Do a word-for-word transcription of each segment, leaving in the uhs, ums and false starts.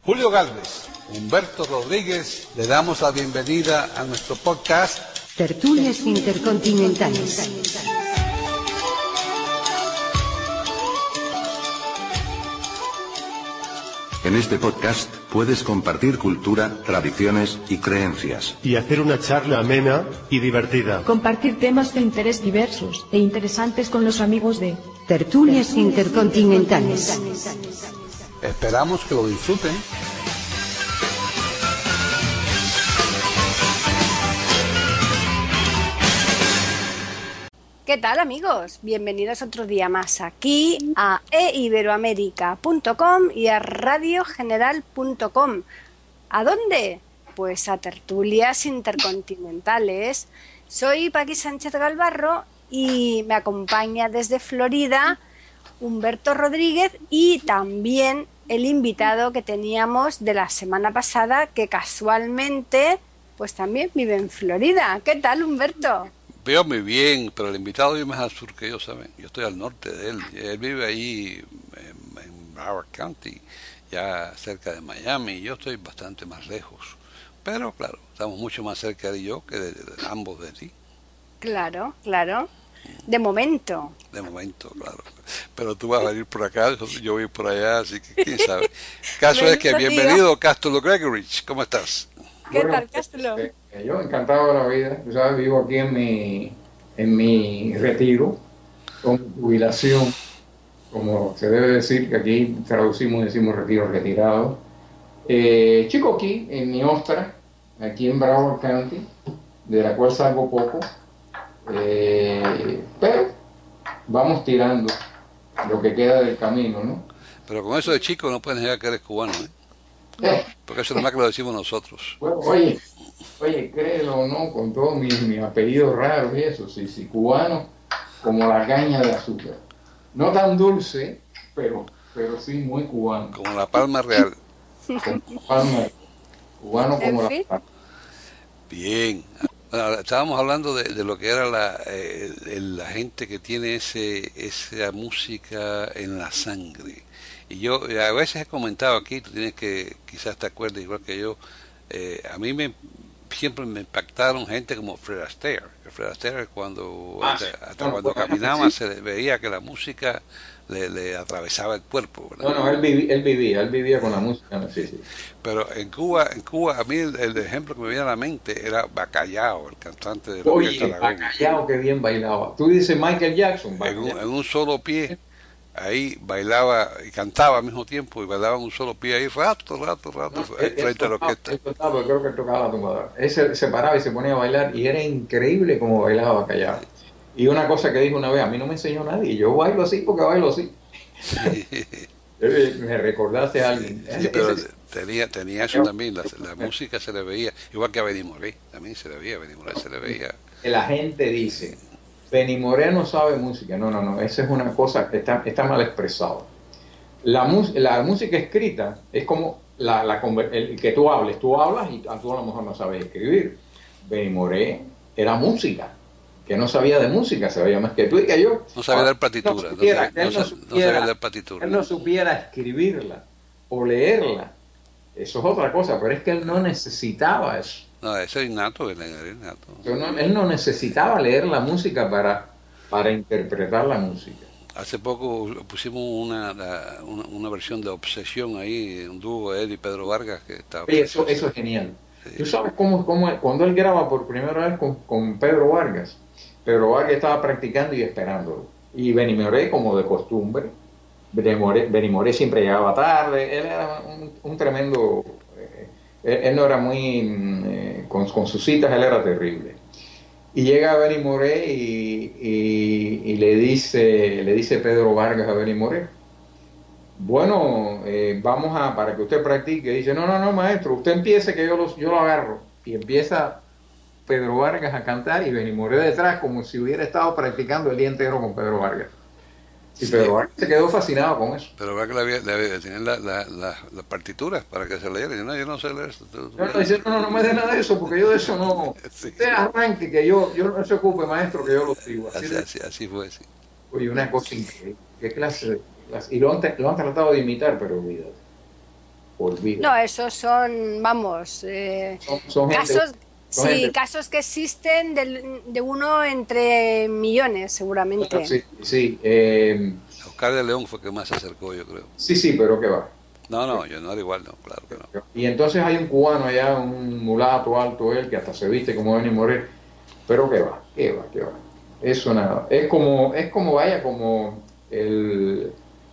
Julio Gálvez, Humberto Rodríguez, le damos la bienvenida a nuestro podcast Tertulias Intercontinentales. En este podcast puedes compartir cultura, tradiciones y creencias. Y hacer una charla amena y divertida. Compartir temas de interés diversos e interesantes con los amigos de Tertulias Intercontinentales. Esperamos que lo disfruten. ¿Qué tal, amigos? Bienvenidos otro día más aquí a e iberoamérica punto com y a radio general punto com. ¿A dónde? Pues a Tertulias Intercontinentales. Soy Paqui Sánchez Galvarro y me acompaña desde Florida Humberto Rodríguez y también el invitado que teníamos de la semana pasada, que casualmente pues también vive en Florida. ¿Qué tal, Humberto? Veo muy bien, pero el invitado vive más al sur que yo, ¿saben? Yo estoy al norte de él. Él vive ahí en, en Broward County, ya cerca de Miami, y yo estoy bastante más lejos. Pero claro, estamos mucho más cerca de yo que de, de ambos de ti. Claro, claro. De momento. De momento, claro. Pero tú vas a venir por acá, yo voy por allá, así que quién sabe. Caso es que bienvenido, Cástulo Gregorich. ¿Cómo estás? ¿Qué bueno, tal, Cástulo? Eh, eh, yo encantado de la vida. Tú sabes, vivo aquí en mi, en mi retiro, con jubilación, como se debe decir, que aquí traducimos y decimos retiro retirado. Eh, chico aquí, en mi ostra, aquí en Broward County, de la cual salgo poco. Eh, pero vamos tirando lo que queda del camino, ¿no? Pero con eso de chico no puedes negar que eres cubano, ¿eh? Eh. Porque eso es más que lo decimos nosotros. Bueno, oye, oye, créelo o no, con todos mis, mis apellidos raros y eso, sí, sí, cubano como la caña de azúcar. No tan dulce, pero, pero sí muy cubano. Como la palma real. Como palma, cubano como la palma. Bien. Bueno, estábamos hablando de, de lo que era la, eh, la gente que tiene ese esa música en la sangre. Y yo a veces he comentado aquí, tú tienes que, quizás te acuerdes igual que yo, eh, a mí me siempre me impactaron gente como Fred Astaire. Fred Astaire cuando, ah, hasta, hasta bueno, cuando bueno, caminaba sí. Se veía que la música le, le atravesaba el cuerpo, ¿verdad? No, no, él vivía, él vivía, él vivía con la música, no, sí, sí. Pero en Cuba, en Cuba a mí el, el ejemplo que me viene a la mente era Bacallao, el cantante de la Oye, Bacallao, que bien bailaba. Tú dices Michael Jackson, en un, en un solo pie. Ahí bailaba y cantaba al mismo tiempo y bailaba en un solo pie ahí rato, rato, rato, no, frente a la orquesta. Él tocaba, creo que él tocaba la tumbadora. Él se, se paraba y se ponía a bailar y era increíble como bailaba Bacallao. Y una cosa que dijo una vez, a mí no me enseñó nadie, yo bailo así porque bailo así. Me recordaste a alguien. Sí, pero tenía, tenía eso también, la, la música se le veía, igual que a Benny Moré, también se le veía, a Benny Moré se le veía. La gente dice... Benny Moré no sabe música. No, no, no. Esa es una cosa que está, está mal expresado. La, la música escrita es como la, la, el que tú hables. Tú hablas y tú a lo mejor no sabes escribir. Benny Moré era música. Que no sabía de música, sabía más que tú y que yo. No sabía dar partitura. No, supiera, no, no, no, supiera, no sabía dar partitura. Él no supiera escribirla o leerla. Eso es otra cosa, pero es que él no necesitaba eso. No, eso es innato, es innato. No, él no necesitaba leer la música para, para interpretar la música. Hace poco pusimos una, una, una versión de Obsesión ahí, un dúo, él y Pedro Vargas, que estaba... Oye, eso, eso es genial. Sí. Tú sabes cómo, cómo, cuando él graba por primera vez con, con Pedro Vargas, Pedro Vargas estaba practicando y esperándolo. Y Benny Moré, como de costumbre, Benny Moré, Benny Moré siempre llegaba tarde, él era un, un tremendo... Él, él no era muy... Eh, con, con sus citas él era terrible. Y llega Benny Moré y, y, y le dice le dice Pedro Vargas a Benny Moré, bueno, eh, vamos a, para que usted practique. Dice, no, no, no, maestro, usted empiece que yo lo, yo lo agarro. Y empieza Pedro Vargas a cantar y Benny Moré detrás como si hubiera estado practicando el día entero con Pedro Vargas. Y Pedro sí. Vargas se quedó fascinado con eso. Pero Vargas le, le, le tenían las la, la, la partituras para que se leyera. Dice, no, yo no sé leer eso. No, no, dice, no, no, no me dé nada de eso, porque yo de eso no... Sí. Usted arranque, que yo, yo no se ocupe, maestro, que yo lo sigo. Así, así, así, así fue, sí. Oye, una cosa increíble. ¿Qué clase de...? Y lo han, lo han tratado de imitar, pero olvídate. olvida. No, esos son, vamos, eh, Son, son gente- casos, son sí, gente- casos que existen del- de, uno entre millones, seguramente. Sí, sí, eh, Oscar de León fue el que más se acercó, yo creo. sí, sí, pero qué va. No, no, yo no era igual, no, claro que no. Y entonces hay un cubano allá, un mulato alto él, que hasta se viste como Benny Moré, pero qué va, qué va, qué va. Eso nada. Es como, es como vaya, como el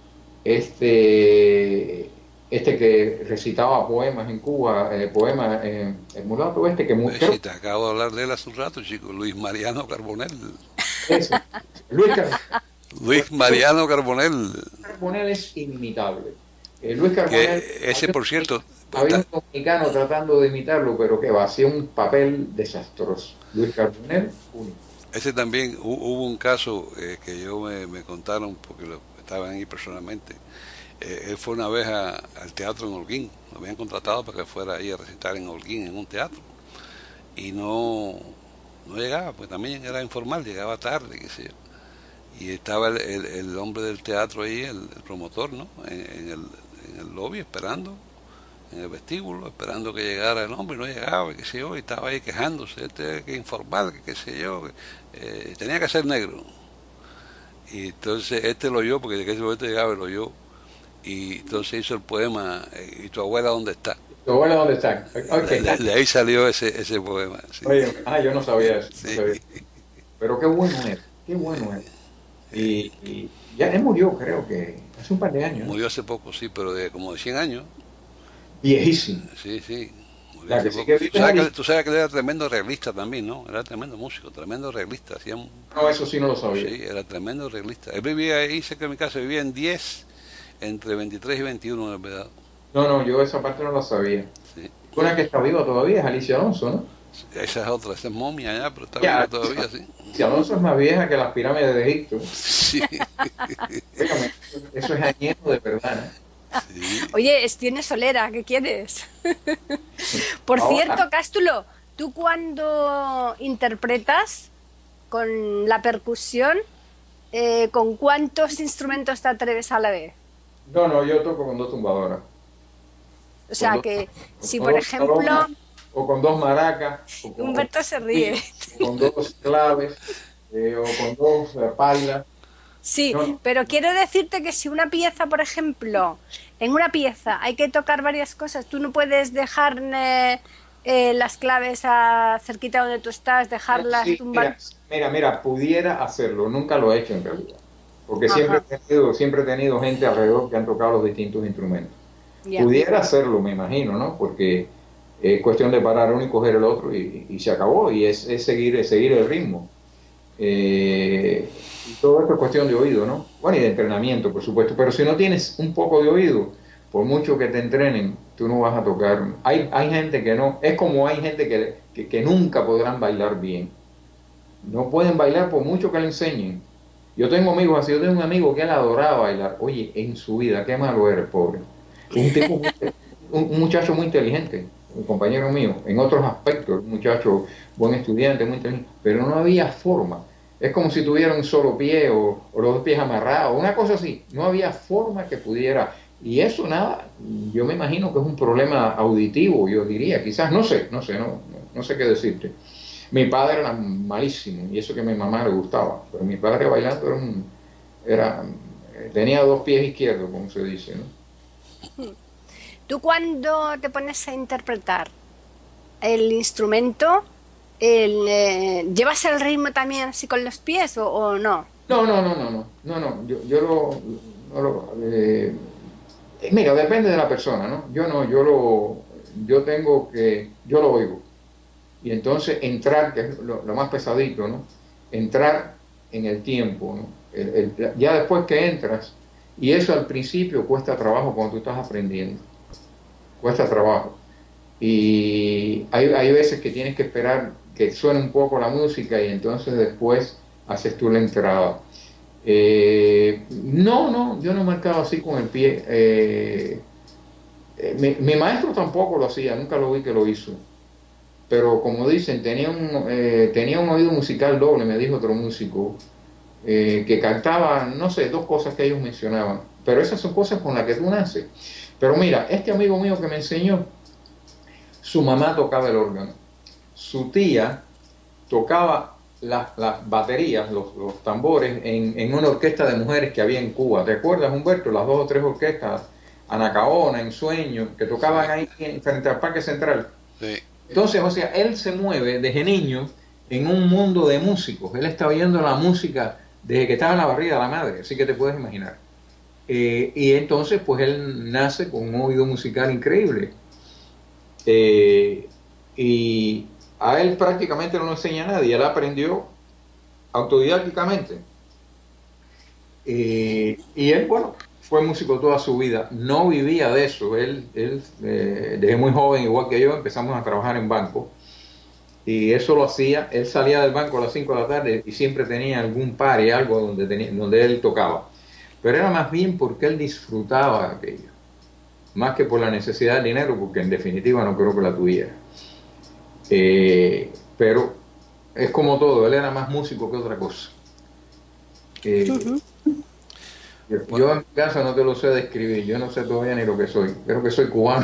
este este que recitaba poemas en Cuba, eh, poemas, eh, el mulato este que mu- Pues creo- si te acabo de hablar de él hace un rato, chico, Luis Mariano Carbonell. eso. Luis Car- Luis Mariano Carbonell, Carbonell es inimitable. Eh, Luis Carbonell, que ese, por cierto, había un está- dominicano tratando de imitarlo, pero que va, hacía un papel desastroso. Luis Carbonell, único. ese también hu- hubo un caso eh, que yo me, me contaron, porque lo, estaban ahí personalmente. Eh, él fue una vez a- al teatro en Holguín, lo habían contratado para que fuera ahí a recitar en Holguín, en un teatro, y no, no llegaba, pues también era informal, llegaba tarde, qué sé yo. Y estaba el, el, el hombre del teatro ahí, el, el promotor, ¿no? En, en, el, en el lobby, esperando, en el vestíbulo, esperando que llegara el hombre, y no llegaba, qué sé yo, y estaba ahí quejándose, este que informal, que qué sé yo, que, eh, tenía que ser negro. Y entonces este lo oyó, porque de que ese momento llegaba y lo oyó, y entonces hizo el poema, eh, ¿y tu abuela dónde está? ¿Tu abuela dónde está? Ok. De, de- de ahí salió ese, ese poema. Sí. Oye, ah, yo no sabía eso. no Sí. sabía. Pero qué bueno es, qué bueno es. Y, y ya él murió, creo que hace un par de años. ¿no? Murió hace poco, sí, pero de como de cien años. Viejísimo. Sí, sí. Murió La hace que sí poco. que Tú vive sabes ahí. que, tú sabes que él era tremendo realista también, ¿no? Era tremendo músico, tremendo realista. Hacía un- No, eso sí no lo sabía. sí, era tremendo realista. Él vivía ahí cerca de mi casa, vivía en diez, entre veintitrés y veintiuno, en verdad. No, no, yo esa parte no la sabía. Sí. Una que está viva todavía es Alicia Alonso, ¿no? Esa es otra, esa es momia ya, pero está Ya. viva todavía, sí. Alicia Alonso es más vieja que las pirámides de Egipto. Sí. Dígame, eso es añejo de verdad, ¿no? Sí. Oye, es- tienes solera, ¿qué quieres? Por Ahora- cierto, Cástulo, tú cuando interpretas con la percusión, eh, ¿con cuántos instrumentos te atreves a la vez? No, no, yo toco con dos tumbadoras. O sea Con dos- que si con por dos ejemplo, tarolas, o con dos maracas, o con, Humberto se ríe. o con dos claves, eh, o con dos eh, pailas. Sí, No, no. pero quiero decirte que si una pieza, por ejemplo, en una pieza hay que tocar varias cosas, tú no puedes dejar eh, eh, las claves a, cerquita donde tú estás, dejarlas Sí, tumbar. mira, mira, mira, pudiera hacerlo, nunca lo he hecho en realidad. Porque Ajá. siempre he, tenido, siempre he tenido gente alrededor que han tocado los distintos instrumentos. Ya. Pudiera hacerlo, me imagino, ¿no? Porque es cuestión de parar uno y coger el otro y, y se acabó. Y es, es seguir, es seguir el ritmo. Eh, y todo esto es cuestión de oído, ¿no? Bueno, y de entrenamiento, por supuesto. Pero si no tienes un poco de oído, por mucho que te entrenen, tú no vas a tocar. Hay, hay gente que no. Es como hay gente que, que, que nunca podrán bailar bien. No pueden bailar por mucho que le enseñen. Yo tengo amigos así. Yo tengo un amigo que él adoraba bailar. Oye, en su vida, qué malo eres, pobre. Un tipo, muy- un, un muchacho muy inteligente, un compañero mío, en otros aspectos, un muchacho buen estudiante, muy inteligente, pero no había forma. Es como si tuviera un solo pie o, o los dos pies amarrados, una cosa así. No había forma que pudiera. Y eso nada, yo me imagino que es un problema auditivo, yo diría, quizás, no sé, no sé, no, no, no sé qué decirte. Mi padre era malísimo, y eso que a mi mamá le gustaba, pero mi padre bailando era un, era, tenía dos pies izquierdos, como se dice, ¿no? Tú cuando te pones a interpretar el instrumento, el, eh, ¿llevas el ritmo también así con los pies o, o no? No, no, no, no, no, no, no, yo, yo lo, no lo eh, mira, depende de la persona, ¿no? Yo no, yo lo, yo tengo que, yo lo oigo, y entonces entrar, que es lo, lo más pesadito, ¿no? Entrar en el tiempo, ¿no? El, el, ya después que entras, y eso al principio cuesta trabajo cuando tú estás aprendiendo, cuesta trabajo, y hay, hay veces que tienes que esperar que suene un poco la música y entonces después haces tú la entrada. Eh, no, no, yo no he marcado así con el pie. Eh, eh, mi, mi maestro tampoco lo hacía, nunca lo vi que lo hizo. Pero como dicen, tenía un, eh, tenía un oído musical doble, me dijo otro músico, eh, que cantaba, no sé, dos cosas que ellos mencionaban. pero esas son cosas con las que tú naces. Pero mira, este amigo mío que me enseñó, su mamá tocaba el órgano, su tía tocaba las, las baterías, los, los tambores, en, en una orquesta de mujeres que había en Cuba. ¿Te acuerdas, Humberto? Las dos o tres orquestas, Anacaona, Ensueño, que tocaban ahí en, frente al Parque Central. Sí. Entonces, o sea, él se mueve desde niño en un mundo de músicos. Él está oyendo la música desde que estaba en la barriga de la madre, así que te puedes imaginar. Eh, y entonces, pues él nace con un oído musical increíble. Eh, y a él prácticamente no lo enseña a nadie, él aprendió autodidácticamente. Eh, y él, bueno, fue músico toda su vida, no vivía de eso. Él, él eh, desde muy joven, igual que yo, empezamos a trabajar en banco. Y eso lo hacía, él salía del banco a las cinco de la tarde y siempre tenía algún par y algo donde, tenía, donde él tocaba. Pero era más bien porque él disfrutaba aquello, más que por la necesidad del dinero, porque en definitiva no creo que la tuviera. Eh, pero es como todo, él era más músico que otra cosa. Eh, uh-huh. yo, bueno. yo en mi casa no te lo sé describir, yo no sé todavía ni lo que soy, creo que soy cubano.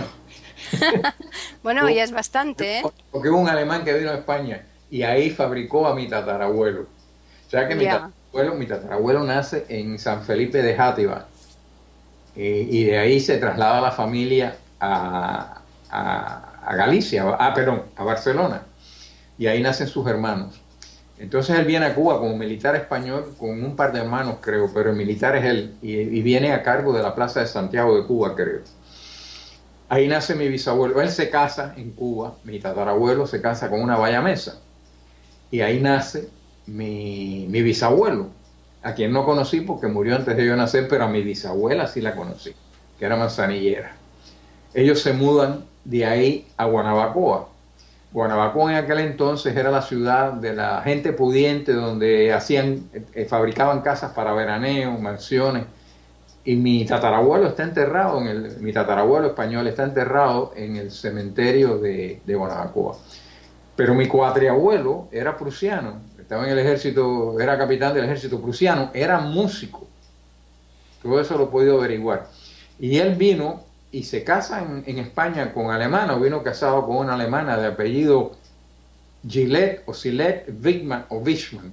Bueno, ya es bastante, ¿eh? Porque hubo un alemán que vino a España y ahí fabricó a mi tatarabuelo. O sea que mi yeah. tatarabuelo, mi tatarabuelo nace en San Felipe de Játiva. Eh, y de ahí se traslada la familia a, a, a Galicia, ah, perdón, a Barcelona. Y ahí nacen sus hermanos. Entonces él viene a Cuba como militar español con un par de hermanos, creo, pero el militar es él. Y, y viene a cargo de la Plaza de Santiago de Cuba, creo. Ahí nace mi bisabuelo. Él se casa en Cuba, mi tatarabuelo se casa con una bayamesa. Y ahí nace mi, mi bisabuelo, a quien no conocí porque murió antes de yo nacer, pero a mi bisabuela sí la conocí, que era manzanillera. Ellos se mudan de ahí a Guanabacoa. Guanabacoa en aquel entonces era la ciudad de la gente pudiente, donde hacían, eh, fabricaban casas para veraneo, mansiones. Y mi tatarabuelo está enterrado, en el, mi tatarabuelo español está enterrado en el cementerio de, de Guanabacoa. Pero mi cuatriabuelo era prusiano, estaba en el ejército, era capitán del ejército prusiano, era músico. Todo eso lo he podido averiguar. Y él vino y se casa en, en España con alemana, o vino casado con una alemana de apellido Gillette o Gillette Wichmann o Wichmann.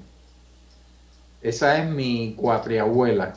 Esa es mi cuatriabuela.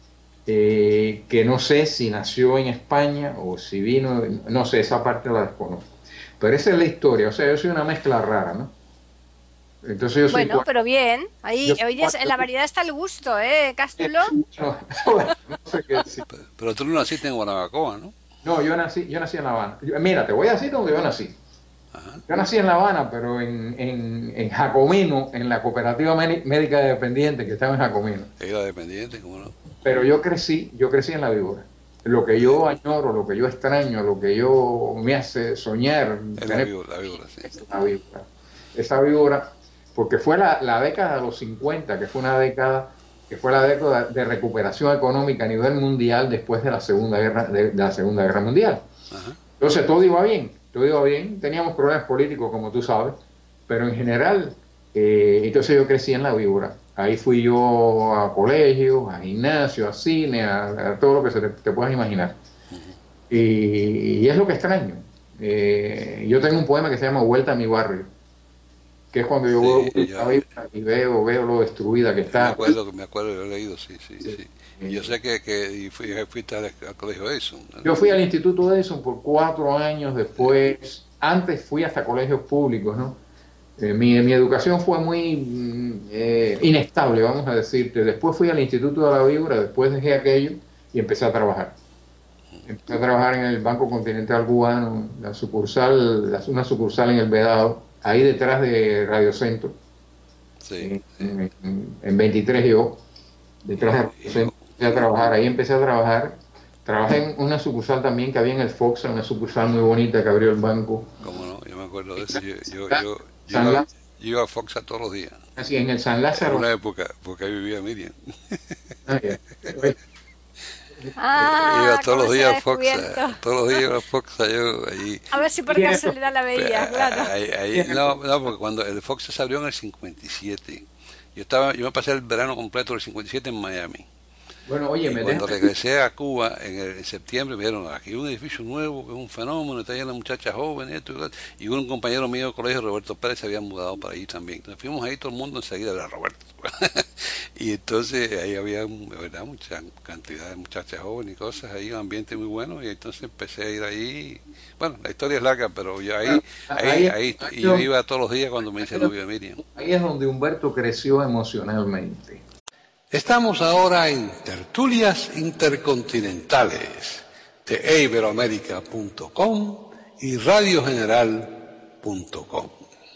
Eh, que no sé si nació en España o si vino, no sé, esa parte la desconozco. Pero esa es la historia, o sea, yo soy una mezcla rara, ¿no? Entonces yo soy bueno, pero bien, ahí hoy en la variedad está el gusto, ¿eh, Cástulo? No, no sé qué decir. Pero, pero tú no naciste en Guanabacoa, ¿no? No, yo nací, yo nací en La Habana. Yo, mira, te voy a decir dónde yo nací. Ajá. Yo nací en La Habana, pero en, en, en Jacomino, en la Cooperativa Médica Dependiente, que estaba en Jacomino. Era dependiente, ¿cómo no? Pero yo crecí, yo crecí en La Víbora. Lo que yo añoro, lo que yo extraño, lo que yo me hace soñar. Es la víbora, la víbora, sí. Es la víbora. Esa víbora, porque fue la, la década de los cincuenta, que fue una década, que fue la década de recuperación económica a nivel mundial después de la Segunda Guerra, de, de la Segunda Guerra Mundial. Ajá. Entonces todo iba bien, todo iba bien. Teníamos problemas políticos, como tú sabes, pero en general, eh, entonces yo crecí en La Víbora. Ahí fui yo a colegios, a gimnasio, a cine, a, a todo lo que se te, te puedas imaginar. Uh-huh. y, y es lo que extraño. Eh, yo tengo un poema que se llama Vuelta a mi barrio, que es cuando yo, sí, veo, yo y veo, veo lo destruida que está. Me acuerdo, me acuerdo, yo he leído, sí, sí, sí. sí. Y yo sé que, que y fui, fuiste al, al colegio Edison, ¿no? Yo fui al Instituto Edison por cuatro años después. Antes fui hasta colegios públicos, ¿no? Eh, mi, mi educación fue muy eh, inestable, vamos a decirte. Después fui al Instituto de La Víbora, después dejé aquello y empecé a trabajar. Empecé a trabajar en el Banco Continental Cubano, la sucursal, la, una sucursal en El Vedado, ahí detrás de Radio Centro. Sí, en, en, en veintitrés yo, detrás de Radio Centro, empecé a trabajar. Ahí empecé a trabajar. Trabajé en una sucursal también que había en el Foxa, una sucursal muy bonita que abrió el banco. ¿Cómo no? Yo me acuerdo de eso. Yo, yo, yo, yo, iba, yo iba a Foxa todos los días. Así, en el San Lázaro. En una época, porque ahí vivía Miriam. Ah, yeah. Ah, iba todos los días a Foxa. Todos los días iba a Foxa. Yo, ahí, a ver si por casualidad la veía, claro. Ahí, ahí, no, no, porque cuando el Foxa se abrió en el cincuenta y siete. Yo, estaba, yo me pasé el verano completo del cincuenta y siete en Miami. Bueno, oye, y me cuando deja- regresé a Cuba en, el- en septiembre, me dijeron, aquí hay un edificio nuevo, que es un fenómeno, está lleno de muchachas jóvenes, esto y lo otro. Y un compañero mío de colegio, Roberto Pérez, se había mudado para allí también. Entonces fuimos ahí todo el mundo enseguida, era Roberto. Y entonces ahí había, de verdad, mucha cantidad de muchachas jóvenes y cosas, ahí un ambiente muy bueno, y entonces empecé a ir ahí. Bueno, la historia es larga, pero yo ahí, ahí, ahí, y yo iba todos los días cuando me hice novio de Miriam. Ahí es donde Humberto creció emocionalmente. Estamos ahora en Tertulias Intercontinentales de e iberoamérica punto com y radio general punto com.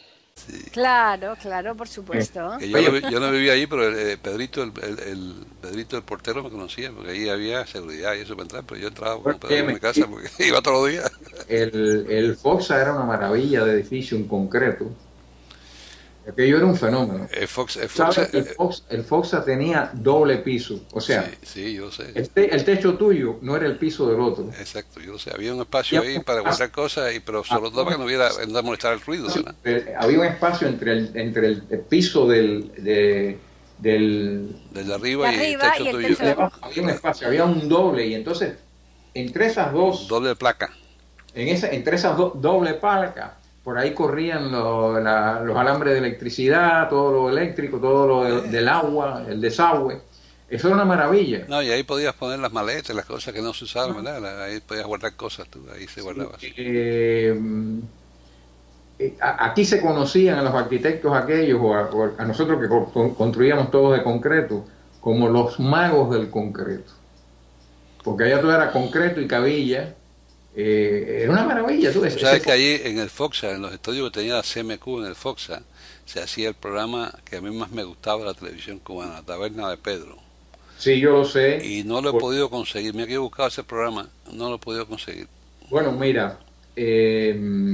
Claro, claro, por supuesto. Que yo, no, vi- yo no vivía ahí, pero el, eh, Pedrito, el, el, el Pedrito, el portero, me conocía, porque ahí había seguridad y eso para entrar, pero yo entraba con Bueno, Pedro en me- mi casa porque iba todos los días. El, el Foxa era una maravilla de edificio en concreto. Aquello era un fenómeno. El Fox, el Fox, ¿Sabes? El eh, Fox, el Foxa tenía doble piso. O sea, sí, sí, yo lo sé. el, te- el techo tuyo no era el piso del otro. Exacto, yo lo sé. Había un espacio ahí para guardar cosas, y, pero sobre todo para que no hubiera, no molestar el ruido, ¿verdad? Eh, Había un espacio entre el, entre el, el piso del, de- del Desde arriba De y el arriba techo y el tuyo. techo de abajo. había un espacio, había un doble, y entonces entre esas dos, Doble placa. en esa, entre esas dos doble palcas, por ahí corrían lo- la- los alambres de electricidad, todo lo eléctrico, todo lo de- del agua, el desagüe. Eso era una maravilla. No, y ahí podías poner las maletas, las cosas que no se usaban, ¿verdad? Ahí podías guardar cosas tú, ahí se guardaba. Eh, eh, a- aquí se conocían a los arquitectos aquellos, o a, o a nosotros que co- construíamos todos de concreto, como los magos del concreto. Porque allá todo era concreto y cabilla. Eh, era una maravilla. Tú, Tú ese- sabes ese- que allí en el Foxa, en los estudios que tenía la C M Q en el Foxa, se hacía el programa que a mí más me gustaba de la televisión cubana, la Taberna de Pedro. Sí, yo lo sé. Y no lo he Por- podido conseguir. Mira que he buscado ese programa, no lo he podido conseguir. Bueno, mira, eh,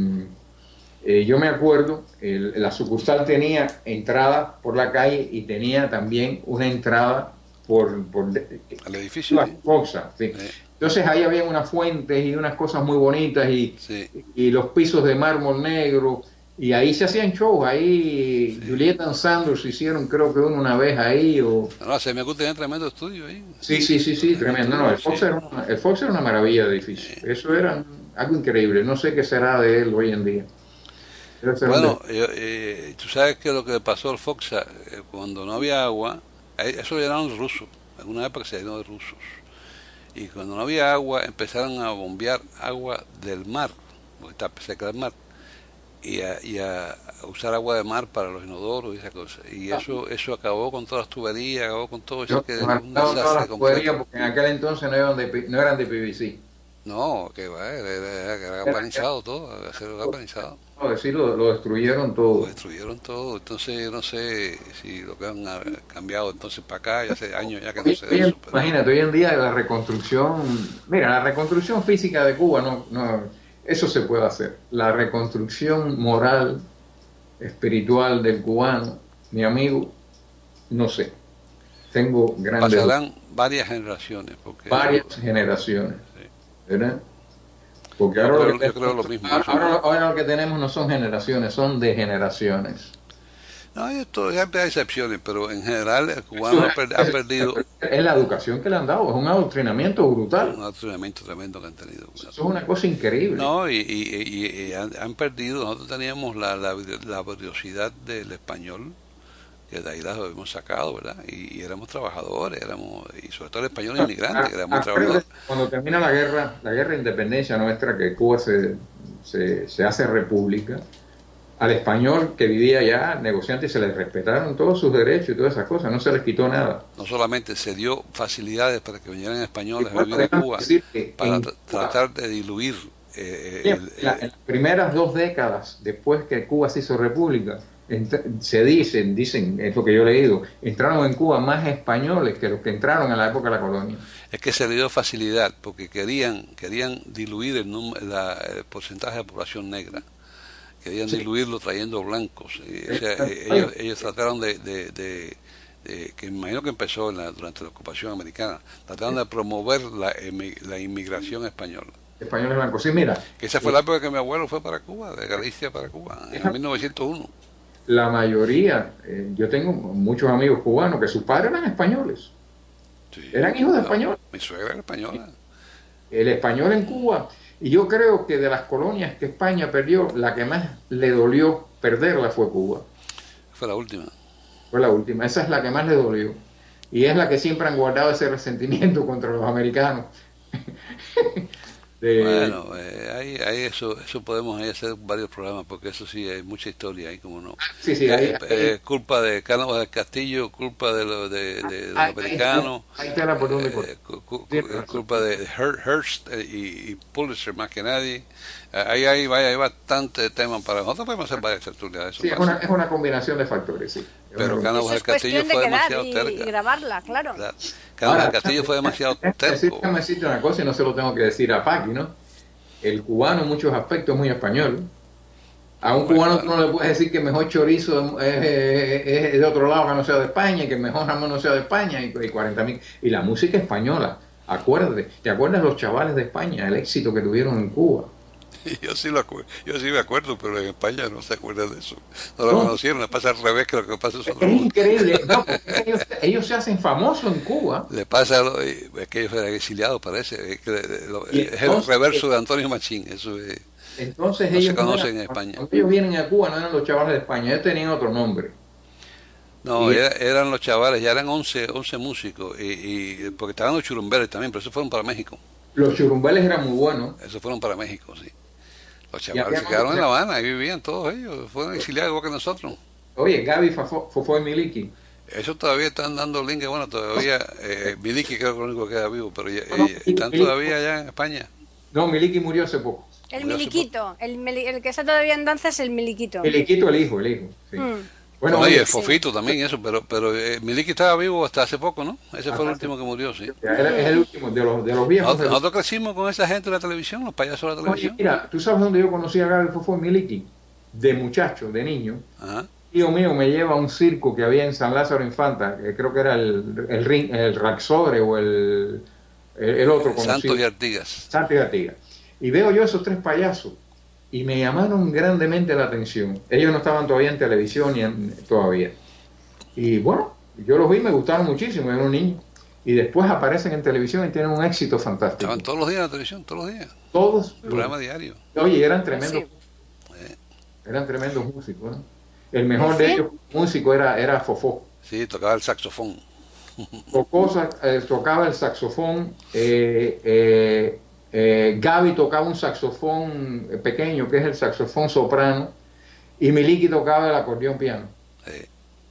eh, yo me acuerdo, el- la sucursal tenía entrada por la calle y tenía también una entrada por, por de- Al edificio, la ¿sí? Foxa, sí. Sí. Entonces ahí había unas fuentes y unas cosas muy bonitas y, Sí. y los pisos de mármol negro, y ahí se hacían shows. Ahí Julieta and Sanders hicieron, creo que uno una vez ahí, o No, la C M Q tenía tremendo estudio ahí. sí, sí, sí, sí, tremendo. No, el Fox, Sí. era una, el Fox era una maravilla de edificio. Eso era algo increíble. No sé qué será de él hoy en día. Debe ser un Bueno, de- yo, eh, tú sabes que lo que pasó al Foxa, eh, cuando no había agua, eh, eso lo llenaron de rusos. En una época se llenó de rusos. Y cuando no había agua, empezaron a bombear agua del mar, porque está seca el mar, y a, y a usar agua de mar para los inodoros y esas cosas. Y eso eso acabó con todas las tuberías, acabó con todo eso, Yo- que yo es me un acuerdo todas desastre las tuberías, completo. porque en aquel entonces no eran de, P- no eran de P V C. No, que va, era, era, era galvanizado todo, acero galvanizado. No, decir, lo, lo destruyeron Lo todo. destruyeron todo, entonces yo no sé si lo que han ah, cambiado entonces para acá, ya hace años ya que no Hoy- sé hoy de en- eso. Pero, Imagínate, hoy en día la reconstrucción, mira, la reconstrucción física de Cuba, no, no, eso se puede hacer. La reconstrucción moral, espiritual del cubano, mi amigo, no sé. Tengo grandes pasarán varias generaciones, porque varias generaciones, Sí. ¿verdad? Porque Yo ahora, creo- lo que, yo creo lo mismo. ahora, ahora- ahora lo que tenemos no son generaciones, son de generaciones. no, esto siempre hay excepciones, pero en general el cubano ha, per- ha perdido Es la educación que le han dado, es un adoctrinamiento brutal. un adoctrinamiento tremendo que han tenido. Eso es una cosa increíble. No, y, y, y- y han, han perdido, nosotros teníamos la, la, la curiosidad del español, que de ahí la hemos sacado, ¿verdad? Y, y éramos trabajadores, éramos, y sobre todo el español inmigrante, que era muy Acuérdate, trabajador. cuando termina la guerra, la guerra de independencia nuestra, que Cuba se, se, se hace república, al español que vivía allá, negociante, se les respetaron todos sus derechos y todas esas cosas, no se les quitó nada. No solamente se dio facilidades para que vinieran españoles Y a bueno, vivir en déjame Cuba, decir que para en tra- Cuba- tratar de diluir eh, En el- la- el- en las primeras dos décadas después que Cuba se hizo república, ent- se dicen, dicen, es lo que yo he leído, entraron en Cuba más españoles que los que entraron en la época de la colonia. es que se le dio facilidad porque querían querían diluir el, num- la- el porcentaje de población negra, querían Sí. diluirlo trayendo blancos. Y, o sea, Sí. eh, ellos, ellos trataron de, de, de- de- que me imagino que empezó en la- durante la ocupación americana, trataron de promover la, emi- la inmigración española. Españoles blancos. Sí, mira, Que esa fue la época que mi abuelo fue para Cuba, de Galicia para Cuba, en mil novecientos uno. la mayoría, eh, yo tengo muchos amigos cubanos que sus padres eran españoles. Sí, Eran hijos de no, españoles. Mi suegra era española. El español en Cuba. Y yo creo que de las colonias que España perdió, la que más le dolió perderla fue Cuba. Fue la última. Fue la última. Esa es la que más le dolió. Y es la que siempre han guardado ese resentimiento contra los americanos. De... Bueno, eh, ahí, ahí eso, eso podemos ahí hacer varios programas, porque eso sí, hay mucha historia ahí, como no. Sí, sí, ahí, eh, ahí. eh, culpa de Cánovas del Castillo, culpa de, lo, de, de, de los Ahí- americanos, ahí está la por donde eh, cortar. cu- cu- Tienes cu- razón. culpa de Her- Hearst eh, y, y Pulitzer más que nadie. Eh, ahí hay, hay, hay bastante temas para nosotros, podemos hacer varias tertulias de eso. Sí, es fácil. una, es una combinación de factores, sí. Es Pero una- Cánovas Eso del es Castillo cuestión de fue quedar demasiado y, terca. y grabarla, claro. Claro. Cánovas del Ahora, Castillo fue demasiado Así terco. déjame decirte una cosa y no se lo tengo que decir a Paqui, ¿no? El cubano en muchos aspectos es muy español. A un Bueno, cubano tú bueno. no le puedes decir que mejor chorizo es, es- es de otro lado que no sea de España, y que mejor jamón no sea de España, y, y cuarenta mil. Y la música española, acuérdate, ¿te acuerdas los chavales de España, el éxito que tuvieron en Cuba? Yo sí, lo acuerdo, yo sí me acuerdo, pero en España no se acuerdan de eso. No lo No. conocieron, le pasa al revés que lo que pasa en Es otro mundo. increíble. No, porque ellos, ellos se hacen famosos en Cuba. Le pasa a lo- es que ellos eran exiliados, parece. Es, que lo- Y es el entonces- reverso de Antonio Machín. Eso es, Entonces No se ellos no conocen eran- en España. Cuando ellos vienen a Cuba no eran los chavales de España, ellos tenían otro nombre. no, Y- era- eran los chavales, ya eran once, once músicos, y, y porque estaban los churumbeles también, pero esos fueron para México. Los churumbeles eran muy buenos. Esos fueron para México, sí. Los Y chavales había se quedaron en La otros- Habana, ahí vivían todos ellos, fueron exiliados igual que nosotros. Oye, Gaby, Fafo, Fofó y Miliki. Eso todavía están dando links, bueno, todavía, eh, Miliki creo que es lo único que queda vivo, pero ya- No, no, eh, están Miliki- todavía allá en España. No, Miliki murió hace poco. El Mira, miliquito, el, meli- el que está todavía en danza es el miliquito. Miliquito, el hijo, el hijo. Sí. Mm. Bueno, Bueno, y oye, el Fofito también, eso, pero pero eh, Miliki estaba vivo hasta hace poco, ¿no? Ese fue el último que murió, sí. era- es el último de los, de los viejos. Nosotros, nosotros crecimos con esa gente de la televisión, los payasos de la Oye, televisión. mira, ¿tú sabes dónde yo conocí a Gaby, Fofó y Miliki? De muchacho, de niño. Ajá. Tío mío me lleva a un circo que había en San Lázaro Infanta, que creo que era el, el, ring, el Raxodre o el, el, el otro conocido. Santos y Artigas. Santos y Artigas. Y veo yo esos tres payasos y me llamaron grandemente la atención. Ellos no estaban todavía en televisión ni en- todavía. Y bueno, yo los vi, me gustaron muchísimo, era un niño. Y después aparecen en televisión y tienen un éxito fantástico. Estaban todos los días en la televisión, todos los días. Todos. Un programa diario. Oye, eran tremendos, Sí. eran tremendos músicos, ¿no? El mejor ¿Sí? de ellos músico era, era Fofó. Sí, tocaba el saxofón. Fofó sa- eh, tocaba el saxofón, eh, eh, eh, Gaby tocaba un saxofón pequeño, que es el saxofón soprano, y Miliki tocaba el acordeón piano. Eh,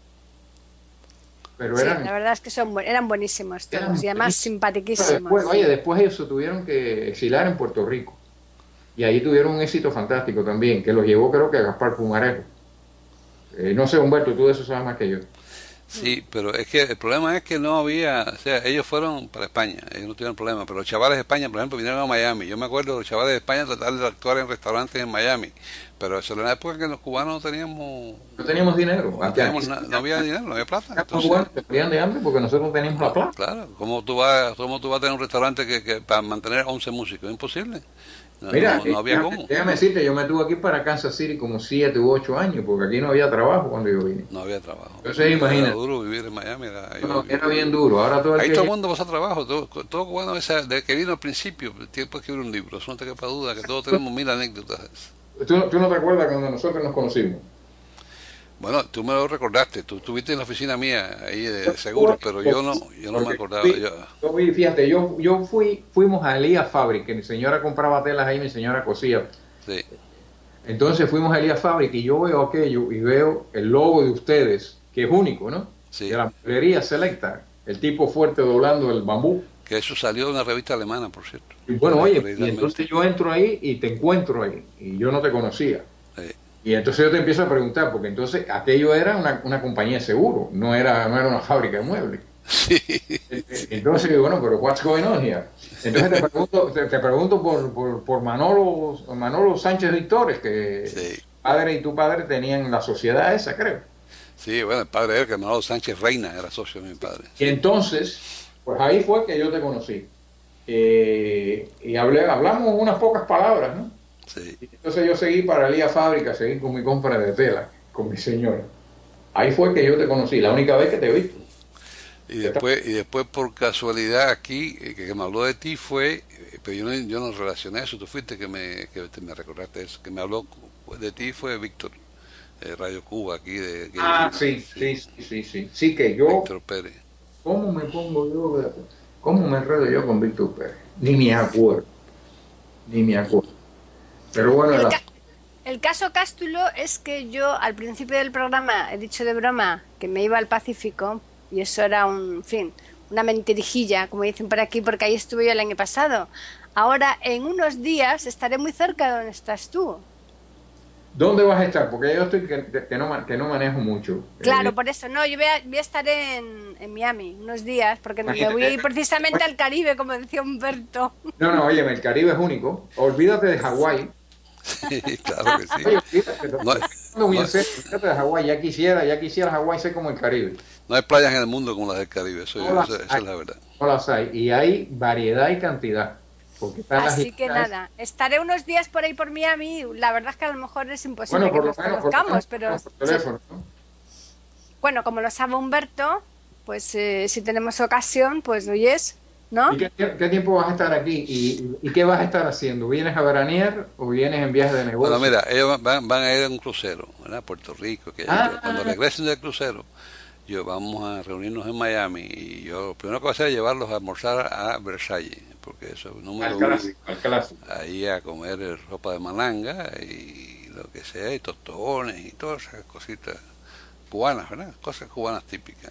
Pero Sí, eran, la verdad es que son, bu- eran buenísimos todos Eran y además buenísimos. simpaticísimos. después, oye, después ellos se tuvieron que exilar en Puerto Rico. Y ahí tuvieron un éxito fantástico también, que los llevó creo que a Gaspar Pumarejo. Eh, no sé, Humberto, tú de eso sabes más que yo. sí, pero es que el problema es que no había, o sea, ellos fueron para España, ellos no tuvieron problema, pero los chavales de España, por ejemplo, vinieron a Miami. Yo me acuerdo de los chavales de España tratar de actuar en restaurantes en Miami, pero eso era una época en que los cubanos no teníamos, No teníamos dinero. no, Aquí- teníamos na- no había dinero, no había plata. Los Entonces, cubanos se morían de hambre porque nosotros teníamos la plata. claro, ¿cómo tú vas, cómo tú vas a tener un restaurante que, que para mantener once músicos? Es imposible. No, Mira, no, no había déjame, cómo. déjame decirte, yo me tuve aquí para Kansas City como siete u ocho años, porque aquí no había trabajo cuando yo vine. No había trabajo. Entonces, imagínate. Era duro vivir en Miami. Era, No, era bien duro. Ahora todo el Ahí que- todo el mundo pasa trabajo, todo, todo cubano esa, desde que vino al principio, tiene que escribir un libro, eso no te quepa duda, que todos tenemos mil anécdotas. ¿Tú, tú no te acuerdas cuando nosotros nos conocimos? Bueno, tú me lo recordaste, tú estuviste en la oficina mía, ahí de seguro, pero yo no, yo no me Porque acordaba. fui- Yo, yo fui- fíjate, yo, yo fui, fuimos a Elías Fabric, que mi señora compraba telas ahí, mi señora cosía. sí, Entonces fuimos a Elías Fabric y yo veo aquello y veo el logo de ustedes, que es único, ¿no? Sí. De la mueblería Selecta, el tipo fuerte doblando el bambú. que eso salió de una revista alemana, por cierto. Y bueno, oye, y Realmente. entonces yo entro ahí y te encuentro ahí, y yo no te conocía. Sí. Y entonces yo te empiezo a preguntar, porque entonces aquello era una, una compañía de seguro, no era, no era una fábrica de muebles. Sí. Entonces digo, bueno, pero what's going on here? Entonces te pregunto, te, te pregunto por, por, por Manolo, Manolo Sánchez Victores, que Sí. padre y tu padre tenían la sociedad esa, creo. Sí, bueno, el padre de él, que Manolo Sánchez Reina, era socio de mi padre. Y entonces, pues ahí fue que yo te conocí. Eh, y hablé, hablamos unas pocas palabras, ¿no? Sí. Y entonces yo seguí para Elías Fábrica, seguí con mi compra de tela, con mi señora. Ahí fue que yo te conocí, la única vez que te he visto. Y después, y después por casualidad aquí, eh, que, que me habló de ti fue, eh, pero yo no, yo no relacioné eso, tú fuiste que me, que te- me recordaste eso, que me habló de ti fue Víctor, de Radio Cuba aquí, de, que- Ah, sí, sí, sí, sí, sí. Sí que yo, Víctor Pérez. ¿cómo me pongo yo? ¿Cómo me enredo yo con Víctor Pérez? Ni me acuerdo, ni me acuerdo. Pero bueno, El, la- ca- el caso Cástulo es que yo al principio del programa he dicho de broma que me iba al Pacífico y eso era un, en fin, una mentirijilla, como dicen por aquí, porque ahí estuve yo el año pasado. Ahora, en unos días, estaré muy cerca de donde estás tú. ¿dónde vas a estar? Porque yo estoy que, que no, ma- que no manejo mucho. Claro, Eh, por eso, no, yo voy a, voy a estar en, en Miami unos días, porque me Imagínate. voy precisamente al Caribe, como decía Humberto. no, no, oye, el Caribe es único. Olvídate de Hawái. Sí, claro que sí. Oye, olvídate, No, no, no, bien no- serio, olvídate de Hawái. Ya quisiera, ya quisiera Hawái ser como el Caribe. no hay playas en el mundo como las del Caribe, eso, No las eso- esa hay. es la verdad. No las hay. Y hay variedad y cantidad. Porque están las Así que islas- nada, estaré unos días por ahí por Miami. La verdad es que a lo mejor es imposible Bueno, por que lo nos menos, por lo conozcamos, menos pero por teléfono, ¿no? bueno, como lo sabe Humberto, pues eh, si tenemos ocasión, pues oyes, ¿no? ¿Y qué, qué tiempo vas a estar aquí? ¿Y, y qué vas a estar haciendo? ¿Vienes a veranear o vienes en viaje de negocio? Bueno, mira, ellos van, van a ir a un crucero, ¿verdad? Puerto Rico, que Ah. cuando regresen del crucero, yo vamos a reunirnos en Miami y yo lo primero que voy a hacer es llevarlos a almorzar a Versalles, porque eso es número al uno, clásico, al clásico. ahí a comer eh, ropa de malanga y lo que sea, y tostones y todas esas cositas cubanas, ¿verdad? Cosas cubanas típicas.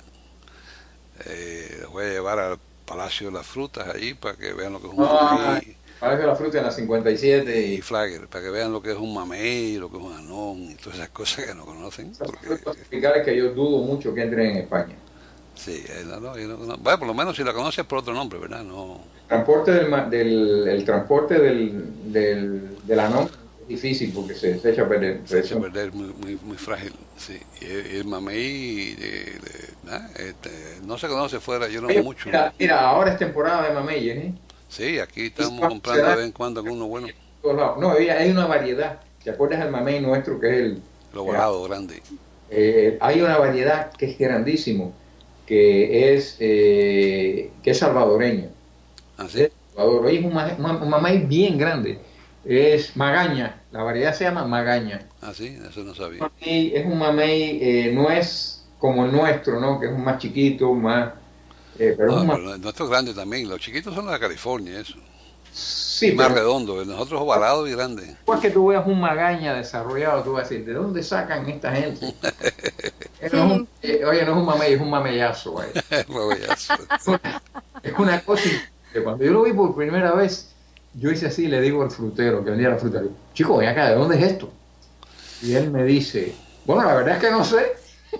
Eh, los voy a llevar al Palacio de las Frutas ahí para que vean lo que es un Ah, mamey Parece la fruta en la cincuenta y siete y y flagger, para que vean lo que es un mamey, lo que es un anón y todas esas cosas que no conocen. esas Porque, frutas tropicales que yo dudo mucho que entren en España. sí, eh, no, no, yo no conozco. Bueno, por lo menos si la conoces por otro nombre, ¿verdad? No, Transporte del, ma- del el transporte del, del, del anón es difícil porque se, se echa a perder. se echa Eso- a perder muy, muy, muy frágil. Sí. Y, el- y el mamey de- de- ah, este, no se conoce fuera, yo no Oye, mucho. mira, mira, ahora es temporada de mameyes, ¿eh? Sí, aquí estamos Sí, comprando de será- vez en cuando algunos buenos, Todos lados. No, hay hay una variedad. ¿Te acuerdas del mamey nuestro que es el... los barados grandes. Eh, hay una variedad que es grandísimo, que es eh, que es salvadoreño. ¿Así? Es Salvador. Oye, es un, ma- un mamey bien grande. Es magaña. La variedad se llama magaña. ¿Así? Eso no sabía. Y es un mamey, eh, no es como el nuestro, ¿no? Que es un más chiquito, más... eh, pero es No, un ma- pero nuestros grandes también. Los chiquitos son los de California, eso. Sí, y más pero redondos. Nosotros ovalados y grandes. después que tú veas un magaña desarrollado, tú vas a decir, ¿de dónde sacan esta gente? Eh, no es un- eh, oye, no es un mamey, es un mamellazo. Güey. Maravilloso. Es una cosa que cuando yo lo vi por primera vez, yo hice así, le digo al frutero que vendía la fruta, le digo, chico, ven acá, ¿de dónde es esto? Y él me dice, bueno, la verdad es que no sé.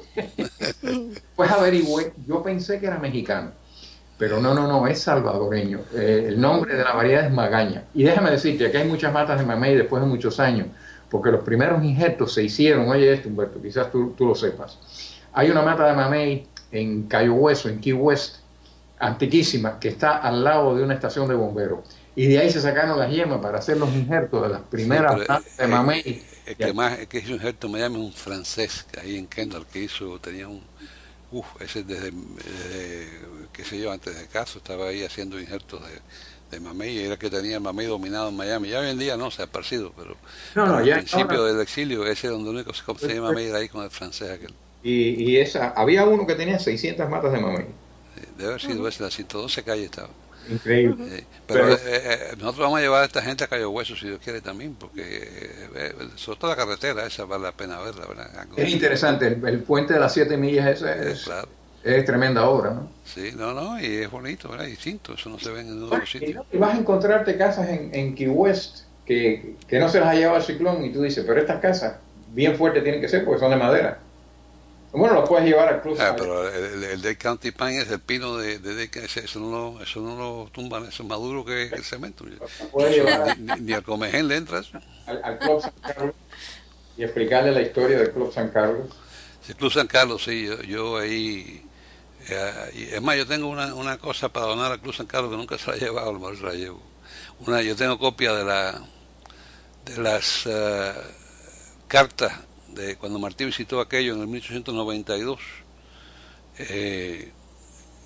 Pues averigüé, yo pensé que era mexicano, pero no, no, no, es salvadoreño. Eh, el nombre de la variedad es magaña. Y déjame decirte, aquí hay muchas matas de mamey después de muchos años, porque los primeros injertos se hicieron, oye esto Humberto, quizás tú, tú lo sepas. Hay una mata de mamey en Cayo Hueso, en Key West, antiquísima, que está al lado de una estación de bomberos. Y de ahí se sacaron las yemas para hacer los injertos de las primeras Sí, pero, matas de eh, mamey. eh, El que más, el que hizo un injerto en Miami es un francés, que ahí en Kendall, que hizo, tenía un, uff, ese desde, desde, qué sé yo, antes de caso, estaba ahí haciendo injertos de, de mamey, y era el que tenía el mamey dominado en Miami. Ya hoy en día no, se ha parecido, pero, No, no, pero ya al principio ahora- del exilio, ese es donde único se conseguía mamey era ahí con el francés aquel. Y, y esa, había uno que tenía seiscientas matas de mamey. Eh, Debe haber sido ese, la ciento doce calle estaba. Increíble. Eh, pero Pero- eh, eh, nosotros vamos a llevar a esta gente a Cayo Hueso si Dios quiere también, porque eh, eh, sobre todo la carretera, esa vale la pena verla, ¿verdad? Algo- Es interesante, el, el puente de las siete millas ese eh, es, claro. es tremenda obra, ¿no? Sí, no, no, y es bonito, ¿verdad? Distinto, eso no se ve en ningún Bueno, otro y, sitio. no, y vas a encontrarte casas en, en Key West que, que no se las ha llevado el ciclón y tú dices, pero estas casas bien fuertes tienen que ser porque son de madera. Bueno, los puedes llevar al club. Ah, pero el, el, el Dade County Pine es el pino de, de, de que ese- eso no lo, eso no lo tumban, eso es más duro que el cemento. Los puedes llevar Ni, ni, ni al comején le entra eso. al, al Club San Carlos y explicarle la historia del Club San Carlos. Sí, Club San Carlos, sí, yo, yo ahí... eh, y es más, yo tengo una, una cosa para donar al Club San Carlos que nunca se la he llevado, a lo mejor se la llevo. Una, yo tengo copia de la de las eh, cartas de cuando Martí visitó aquello en el mil ochocientos noventa y dos. Eh,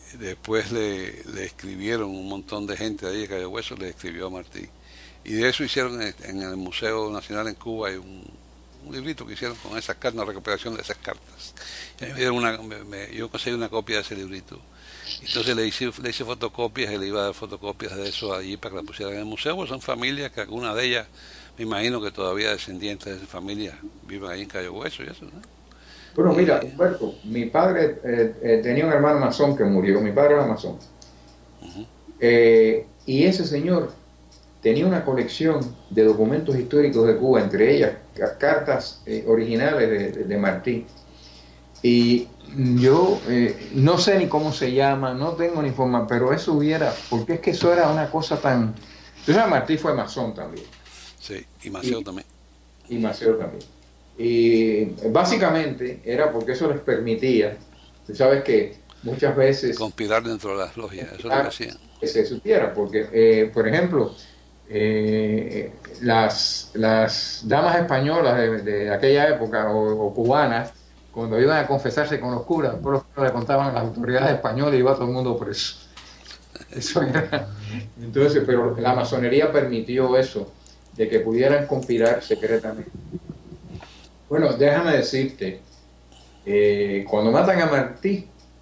después le, le escribieron un montón de gente de ahí de Cayo Hueso, le escribió a Martí. Y de eso hicieron en, en el Museo Nacional en Cuba, hay un, un librito que hicieron con esas cartas, una recuperación de esas cartas. Y a mí me dieron una, me, me, yo conseguí una copia de ese librito. Entonces le hice, le hice fotocopias y le iba a dar fotocopias de eso allí para que la pusieran en el museo, pues son familias que alguna de ellas, me imagino que todavía descendientes de esas familias viven ahí en Cayo Hueso y eso, ¿no? Bueno, mira, Humberto, mi padre eh, eh, tenía un hermano masón que murió, mi padre era masón. Uh-huh. eh, y ese señor tenía una colección de documentos históricos de Cuba, entre ellas cartas eh, originales de, de, de Martí. Y yo eh, no sé ni cómo se llama, no tengo ni forma, pero eso hubiera, porque es que eso era una cosa tan... Tú sabes, Martí fue masón también. Sí, y Maceo y, también. Y Maceo también. Y básicamente era porque eso les permitía, tú sabes que muchas veces... Conspirar dentro de las logias, eso es lo que hacían. Que se supiera, porque, eh, por ejemplo, eh, las, las damas españolas de, de aquella época, o, o cubanas, cuando iban a confesarse con los curas, por los curas le contaban a las autoridades españolas y iba todo el mundo preso. Eso era. Entonces, pero la masonería permitió eso, de que pudieran conspirar secretamente. Bueno, déjame decirte, eh, cuando matan a Martí,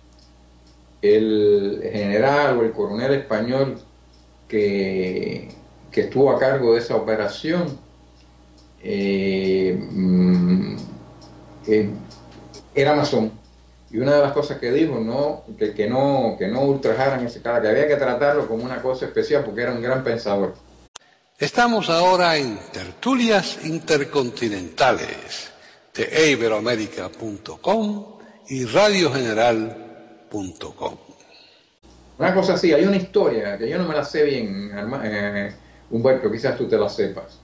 el general o el coronel español que, que estuvo a cargo de esa operación, eh, eh, era masón. Y una de las cosas que dijo, no, que, que no, que no ultrajaran ese cara, que había que tratarlo como una cosa especial porque era un gran pensador. Estamos ahora en Tertulias Intercontinentales de e iberoamérica punto com y radio general punto com. Una cosa así, hay una historia que yo no me la sé bien, eh, Humberto, quizás tú te la sepas.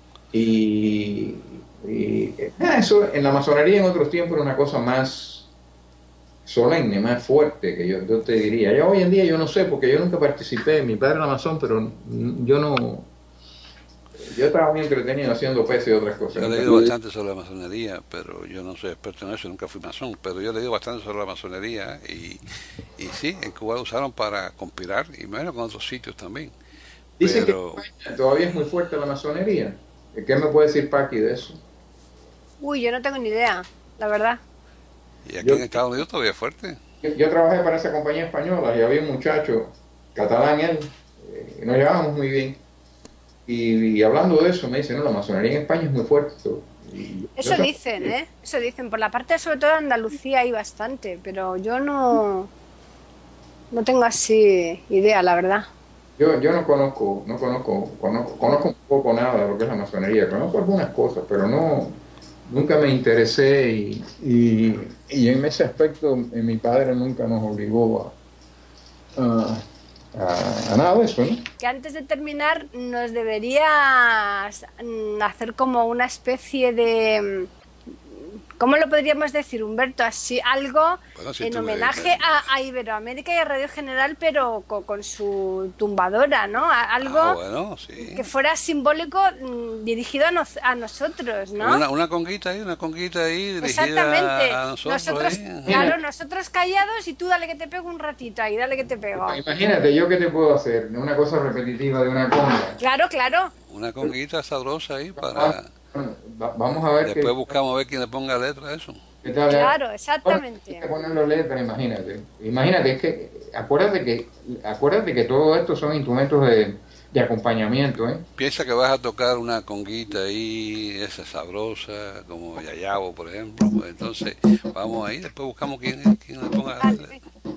Y, y eh, eso en la masonería en otros tiempos era una cosa más solemne, más fuerte, que yo, yo te diría. Ya hoy en día yo no sé, porque yo nunca participé, mi padre era masón, pero yo no... Yo estaba muy entretenido haciendo peces y otras cosas. Yo he leído bastante sobre la masonería, pero yo no soy experto en eso, nunca fui masón, pero yo he leído bastante sobre la masonería y, y sí, en Cuba lo usaron para conspirar, y menos con otros sitios también. Dicen pero... que en España todavía es muy fuerte la masonería. ¿Qué me puede decir Paqui de eso? Uy, yo no tengo ni idea, la verdad. ¿Y aquí yo, en Estados Unidos todavía es fuerte? Yo, yo trabajé para esa compañía española y había un muchacho, catalán él, eh, nos llevábamos muy bien. Y, y hablando de eso me dicen, no, la masonería en España es muy fuerte. Y eso yo, dicen, ¿eh? Eso dicen. Por la parte, sobre todo de Andalucía hay bastante, pero yo no, no tengo así idea, la verdad. Yo, yo no conozco, no conozco, conozco, conozco un poco nada de lo que es la masonería, conozco algunas cosas, pero no, nunca me interesé y, y, y en ese aspecto mi padre nunca nos obligó a... a A, a nada de eso, ¿no? Que antes de terminar nos deberías hacer como una especie de... ¿Cómo lo podríamos decir, Humberto? Así, algo bueno, si en homenaje me... a, a Iberoamérica y a Radio General, pero con, con su tumbadora, ¿no? Algo ah, bueno, sí. que fuera simbólico mmm, dirigido a, nos, a nosotros, ¿no? Una, una conguita ahí, una conguita ahí dirigida exactamente. a nosotros. nosotros ahí. Claro, nosotros callados y tú dale que te pego un ratito ahí, dale que te pego. Imagínate, ¿yo qué te puedo hacer? Una cosa repetitiva de una conga. Claro, claro. Una conguita sabrosa ahí para... Bueno, va, vamos a ver. Después que, buscamos a ver quién le ponga letra a eso. ¿Qué tal? Claro, exactamente. Hay que ponerle letra, imagínate. Imagínate, es que, acuérdate que, acuérdate que todo esto son instrumentos de, de acompañamiento, ¿eh? Piensa que vas a tocar una conguita ahí, esa sabrosa, como Yayabo, por ejemplo. Pues entonces, vamos ahí, después buscamos quién, quién le ponga la letra.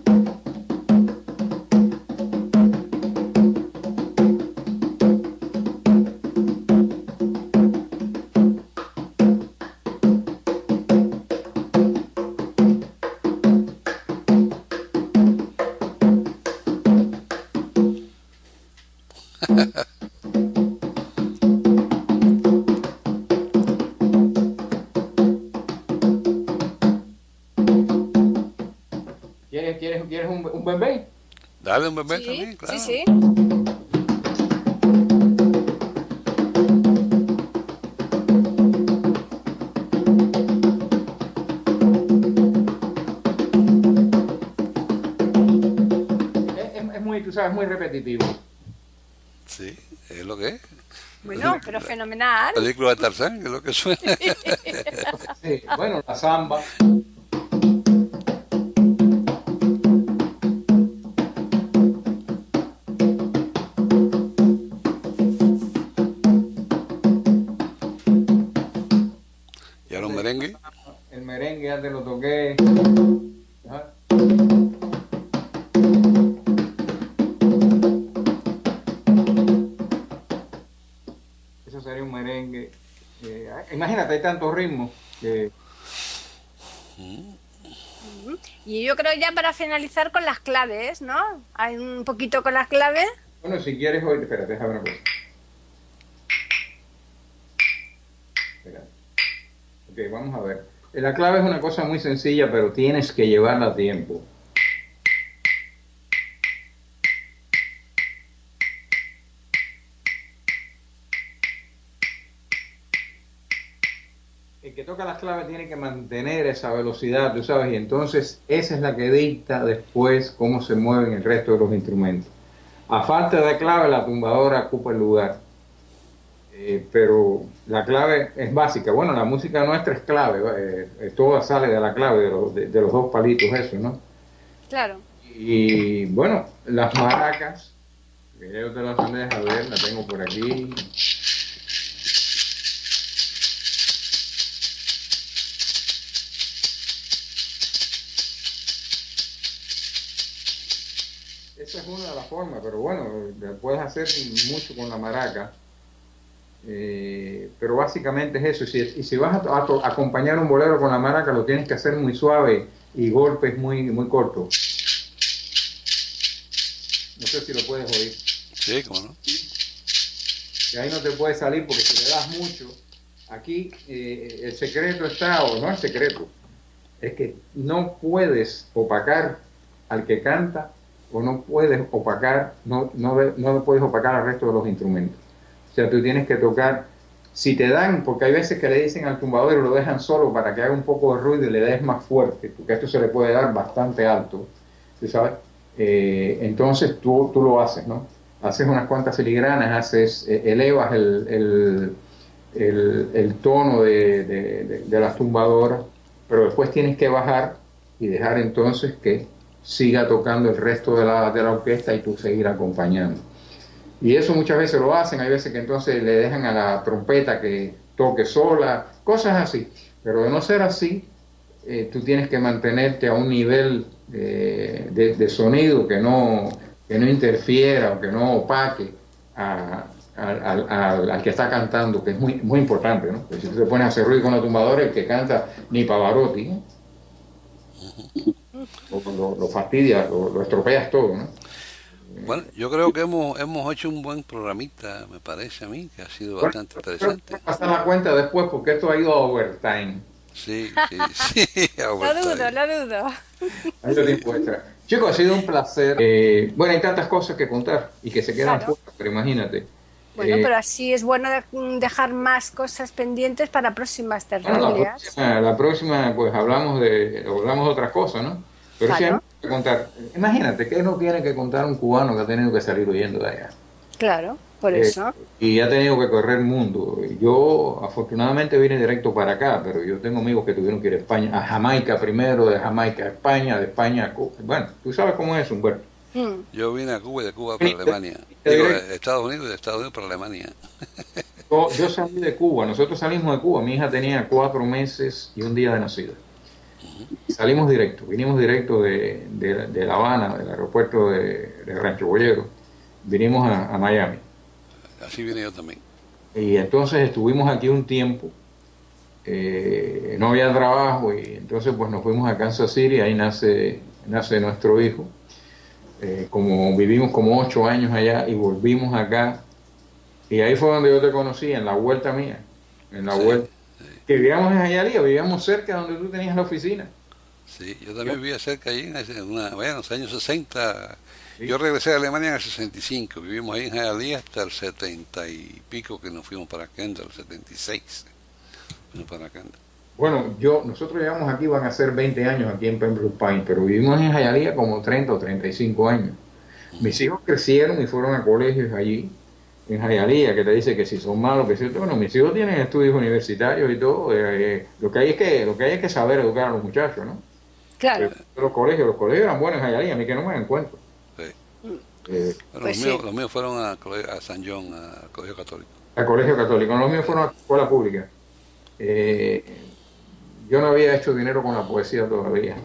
¿Quieres, quieres, quieres un, un bebé? Dale un bebé sí, también, claro. Sí, sí. es muy repetitivo. Sí, es lo que es. Bueno, pero fenomenal. La película de Tarzán, es lo que suena. Sí, bueno, la samba. ¿Y ahora un merengue? El merengue ya te lo toqué. Ajá. Eso sería un merengue. Eh, imagínate, hay tantos ritmos que... Y yo creo ya para finalizar con las claves, ¿no? Hay un poquito con las claves. Bueno, si quieres hoy... Espérate, déjame una cosa. Espérate. Ok, vamos a ver. La clave es una cosa muy sencilla, pero tienes que llevarla a tiempo. El que toca las claves tiene que mantener esa velocidad, tú sabes, y entonces esa es la que dicta después cómo se mueven el resto de los instrumentos. A falta de clave, la tumbadora ocupa el lugar. Eh, pero la clave es básica. Bueno, la música nuestra es clave, eh, todo sale de la clave, de los, de, de los dos palitos, eso, ¿no? Claro. Y bueno, las maracas, que yo te las dejo a ver, la tengo por aquí. Esa es una de las formas, pero bueno, puedes hacer mucho con la maraca. Eh, pero básicamente es eso. Y si, y si vas a, a, a acompañar un bolero con la maraca, lo tienes que hacer muy suave y golpes muy, muy cortos. No sé si lo puedes oír. Sí, cómo no. Y ahí no te puede salir porque si le das mucho, aquí eh, el secreto está, o no el secreto, es que no puedes opacar al que canta o no puedes opacar, no, no, no puedes opacar al resto de los instrumentos. O sea, tú tienes que tocar, si te dan, porque hay veces que le dicen al tumbador y lo dejan solo para que haga un poco de ruido y le des más fuerte, porque esto se le puede dar bastante alto, ¿sí sabes? Eh, entonces tú, tú lo haces, ¿no? Haces unas cuantas filigranas, haces, eh, elevas el, el, el, el tono de, de, de, de las tumbadoras, pero después tienes que bajar y dejar entonces que siga tocando el resto de la, de la orquesta y tú seguir acompañando. Y eso muchas veces lo hacen, hay veces que entonces le dejan a la trompeta que toque sola, cosas así. Pero de no ser así, eh, tú tienes que mantenerte a un nivel eh, de, de sonido que no, que no interfiera o que no opaque a, a, a, a, al que está cantando, que es muy, muy importante, ¿no? Porque si tú te pones a hacer ruido con la tumbadora, el que canta ni Pavarotti, ¿eh? lo, lo, lo fastidia, lo, lo estropeas todo, ¿no? Bueno, yo creo que hemos hemos hecho un buen programita, me parece a mí, que ha sido Bueno, bastante interesante. Voy a pasar la cuenta después porque esto ha ido a overtime. Sí, sí, sí. Lo dudo, lo dudo. Hay tiempo extra. Chicos, ha sido un placer. Eh, bueno, hay tantas cosas que contar y que se quedan Claro. fuera, pero imagínate. Bueno, Eh, pero así es bueno de- dejar más cosas pendientes para próximas bueno, la tertulias. próxima, la próxima, pues hablamos de hablamos de otras cosas, ¿no? Pero sí hay Claro. mucho que contar. Imagínate, ¿qué no tiene que contar un cubano que ha tenido que salir huyendo de allá? Claro, por Eh, eso. y ha tenido que correr el mundo. Yo afortunadamente vine directo para acá, pero yo tengo amigos que tuvieron que ir a España, a Jamaica primero, de Jamaica a España, de España a Cuba. Bueno, tú sabes cómo es, Humberto. Mm. Yo vine a Cuba y de Cuba para Sí, Alemania. sí, Digo, sí. de Estados Unidos y de Estados Unidos para Alemania. Yo, yo salí de Cuba, nosotros salimos de Cuba, mi hija tenía cuatro meses y un día de nacida. Salimos directo, vinimos directo de, de, de La Habana, del aeropuerto de, de Rancho Boyero, vinimos a, a Miami. Así vine yo también. Y entonces estuvimos aquí un tiempo, eh, no había trabajo y entonces pues nos fuimos a Kansas City, ahí nace, nace nuestro hijo. Eh, como vivimos como ocho años allá y volvimos acá, y ahí fue donde yo te conocí, en la vuelta mía, en la Sí, vuelta, que vivíamos en Hialeah, vivíamos cerca donde tú tenías la oficina. Sí, yo también vivía cerca allí en, ese- en una, bueno, en los años sesenta. Sí. Yo regresé a Alemania en el sesenta y cinco. Vivimos ahí en Hialeah hasta el setenta y pico que nos fuimos para Kendall, el setenta y seis. Fuimos para Kendall. Bueno, yo, nosotros llegamos aquí, van a ser veinte años aquí en Pembroke Pines, pero vivimos en Hialeah como treinta o treinta y cinco años. Mis hijos crecieron y fueron a colegios allí, en Hialeah, que te dice que si son malos, que si... Bueno, mis hijos tienen estudios universitarios y todo. Eh, eh, lo, que hay es que, lo que hay es que saber educar a los muchachos, ¿no? Claro. Pero los colegios, los colegios eran buenos en Hialeah, a mí que no me dan cuenta. Sí. Eh, Bueno, Pues los, míos, sí. los míos fueron a, cole- a San John, al colegio católico. al colegio católico. Los míos fueron a escuela pública. Eh, yo no había hecho dinero con la poesía todavía.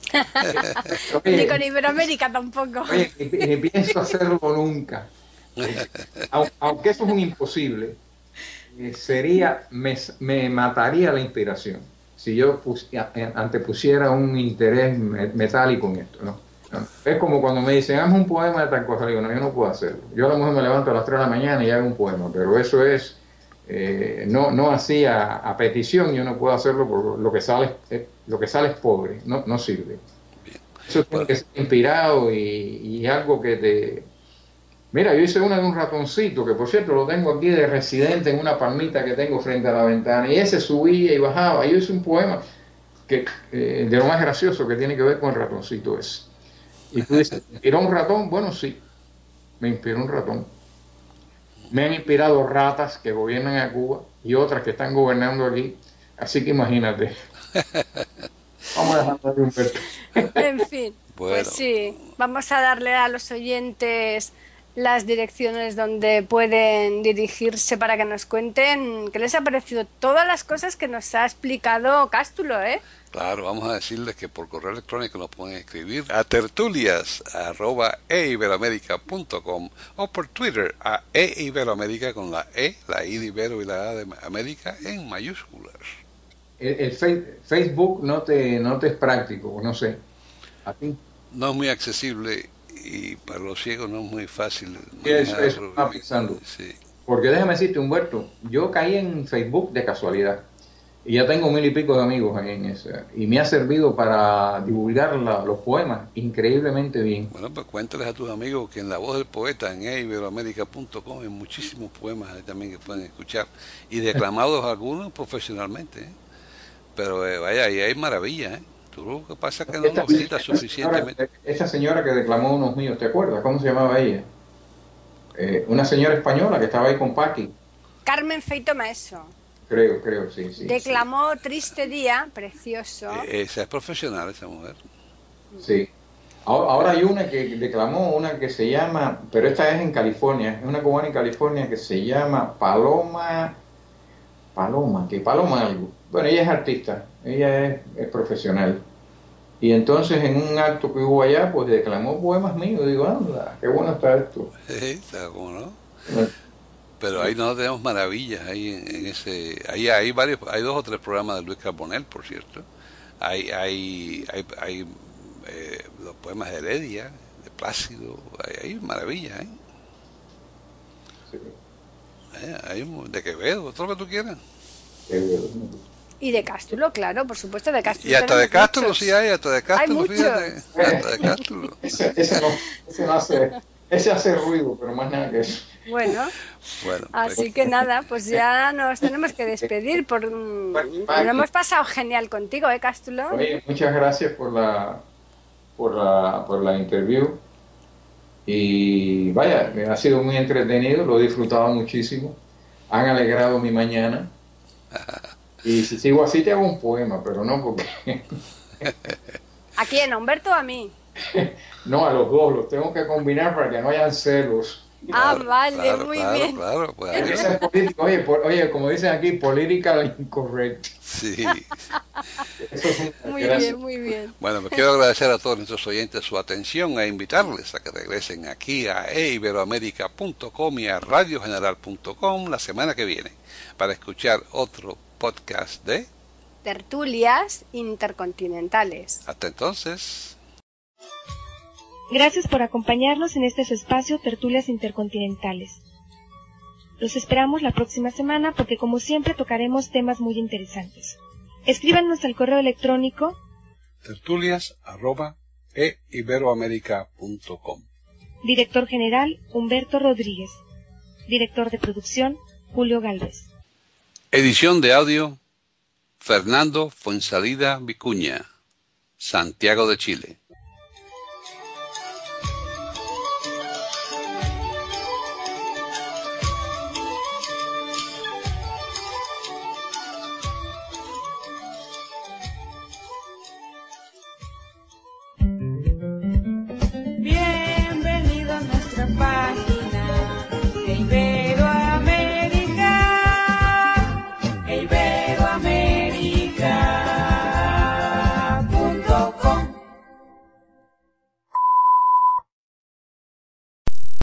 Oye, Ni con Iberoamérica tampoco. oye, ni, ni pienso hacerlo nunca. Au- Aunque eso es un imposible, eh, sería, me, me mataría la inspiración si yo pus- a- antepusiera un interés me- metálico en esto, ¿no? No. Es como cuando me dicen, hazme un poema de tal cosa, digo, no, yo no puedo hacerlo. Yo a lo mejor me levanto a las tres de la mañana y hago un poema, pero eso es, eh, no, no así a, a petición, yo no puedo hacerlo porque lo que sale, eh, lo que sale es pobre, no, no sirve. Eso tiene que ser inspirado y, y algo que te... Mira, yo hice una de un ratoncito, que por cierto lo tengo aquí de residente en una palmita que tengo frente a la ventana, y ese subía y bajaba. Yo hice un poema que, eh, de lo más gracioso que tiene que ver con el ratoncito ese. Y tú dices, ¿me inspiró un ratón? Bueno, sí, me inspiró un ratón. Me han inspirado ratas que gobiernan a Cuba y otras que están gobernando aquí. Así que imagínate. Vamos a dejarlo de Humberto. En fin, Bueno. pues sí, vamos a darle a los oyentes las direcciones donde pueden dirigirse para que nos cuenten qué les ha parecido todas las cosas que nos ha explicado Cástulo, ¿eh? Claro, vamos a decirles que por correo electrónico nos pueden escribir a tertulias arroba e iberoamerica punto com o por Twitter a eiberoamerica con la E, la I de Ibero y la A de América en mayúsculas. El, el fe- Facebook no te, no te es práctico, no sé. ¿A ti? No es muy accesible y para los ciegos no es muy fácil. Sí, eso- manejarlo. eso estaba pensando. Sí. Porque déjame decirte, Humberto, yo caí en Facebook de casualidad. Y ya tengo mil y pico de amigos en ese. Y me ha servido para divulgar la- los poemas increíblemente bien. Bueno, pues cuéntales a tus amigos que en La Voz del Poeta, en e iberoamerica punto com, hay muchísimos poemas ahí también que pueden escuchar. Y declamados algunos profesionalmente, ¿eh? Pero eh, vaya, ahí hay maravillas, ¿eh? Tú lo que pasa es que no Esta- nos visitas esta suficientemente. señora- Esa señora que declamó unos míos, ¿te acuerdas? ¿Cómo se llamaba ella? Eh, una señora española que estaba ahí con Paqui. Carmen Feito Maeso Creo, creo, sí, sí. declamó Triste Día, precioso. Eh, esa es profesional, esa mujer. Sí. Ahora, ahora hay una que declamó, una que se llama, pero esta es en California, es una cubana en California que se llama Paloma, Paloma, que Paloma algo. Bueno, ella es artista, ella es, es profesional. Y entonces en un acto que hubo allá, pues declamó poemas míos. Y digo, anda, qué bueno está esto. Sí, ¿sabes cómo no? Pero ahí no tenemos maravillas ahí en, en ese, ahí hay varios, hay dos o tres programas de Luis Carbonell, por cierto. Hay, hay, hay, hay eh, los poemas de Heredia, de Plácido, hay, hay maravillas, ¿eh? Sí. Eh, hay un- de Quevedo, todo lo que tú quieras. Eh, Y de Cástulo, claro, por supuesto, de Cástulo. Y hasta de tenemos Cástulo muchos. sí hay, hasta de Cástulo, muchos. fíjate, hasta de Cástulo. ese, ese no, ese no hace, ese hace ruido, pero más nada que eso. Bueno, Bueno, así pues, que nada, pues ya nos tenemos que despedir. Por, lo hemos pasado genial contigo, ¿eh, Cástulo? Oye, muchas gracias por la, por la, por la interview. Y vaya, me ha sido muy entretenido, lo he disfrutado muchísimo. Han alegrado mi mañana. Y si sigo así te hago un poema, pero no porque... ¿A quién? ¿A Humberto o a mí? No, a los dos, los tengo que combinar para que no hayan celos. Ah, claro, vale, claro, muy claro, bien. Claro, pues, Hay que ahí- ser político. Oye, por- oye, como dicen aquí, political incorrect. sí. Eso es un- Muy gracias. bien, muy bien. Bueno, pues quiero agradecer a todos nuestros oyentes su atención e invitarles a que regresen aquí a e iberoamerica punto com y a radio general punto com la semana que viene para escuchar otro podcast de... Tertulias intercontinentales. Hasta entonces. Gracias por acompañarnos en este su espacio Tertulias Intercontinentales. Los esperamos la próxima semana porque como siempre tocaremos temas muy interesantes. Escríbanos al correo electrónico tertulias arroba e iberoamerica punto com. Director General Humberto Rodríguez. Director de Producción Julio Gálvez. Edición de audio Fernando Fuensalida Vicuña, Santiago de Chile. baby.